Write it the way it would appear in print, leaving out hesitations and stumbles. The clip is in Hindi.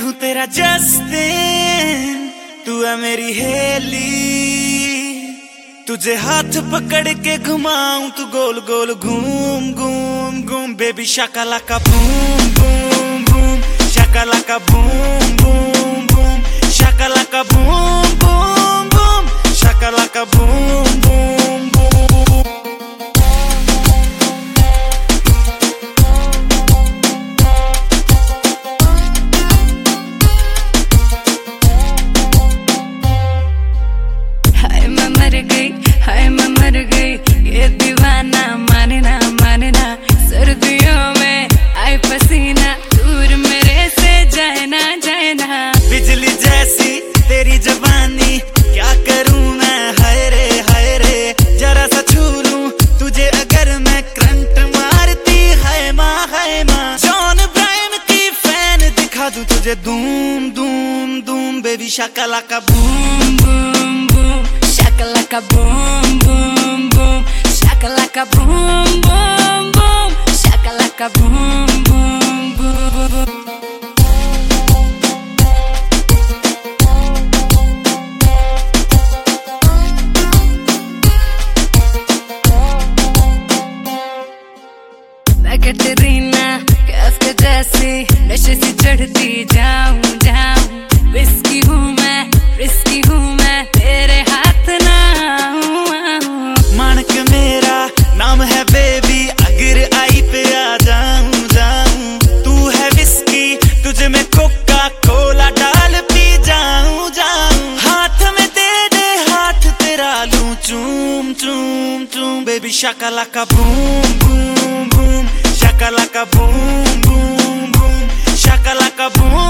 हूँ तेरा जस्टिन, तू है मेरी हेली। तुझे हाथ पकड़ के घुमाऊं तू गोल गोल घूम घूम घूम। बेबी शाकालाका बूम बूम बूम, शाकालाका बूम बूम बूम, शाकालाका बूम बूम बूम, शाकालाका बूम बूम बूम। हाय मैं मर गई, ये दीवाना माने ना। सर्दियों में आए पसीना, दूर मेरे से जाए ना। बिजली जैसी तेरी जवानी, क्या करूं मैं, हाय रे। जरा सा छू लूं तुझे अगर मैं, करंट मारती है माँ। जॉन ब्रायन की फैन दिखा दूं तुझे, धूम धूम धूम। बेबी शाकालाका boom boom boom, Shakalaka boom boom boom, shakalaka boom boom boom, shakalaka boom boom boom. मैं कैटरीना कैफ के जैसी नशे से चढ़ती जाऊं। विस्की हूँ मैं, रिस्की हूँ मैं, तेरे हाथ ना आऊं। मानक मेरा नाम है बेबी, अगर आई पे आ जाऊं। तू है विस्की, तुझे मैं कोका कोला डाल पी जाऊं। हाथ में दे हाथ तेरा लूं, चूम। बेबी शाकालाका बूम बूम बूम, शाकालाका बूम बूम बूम, शाकालाका बूम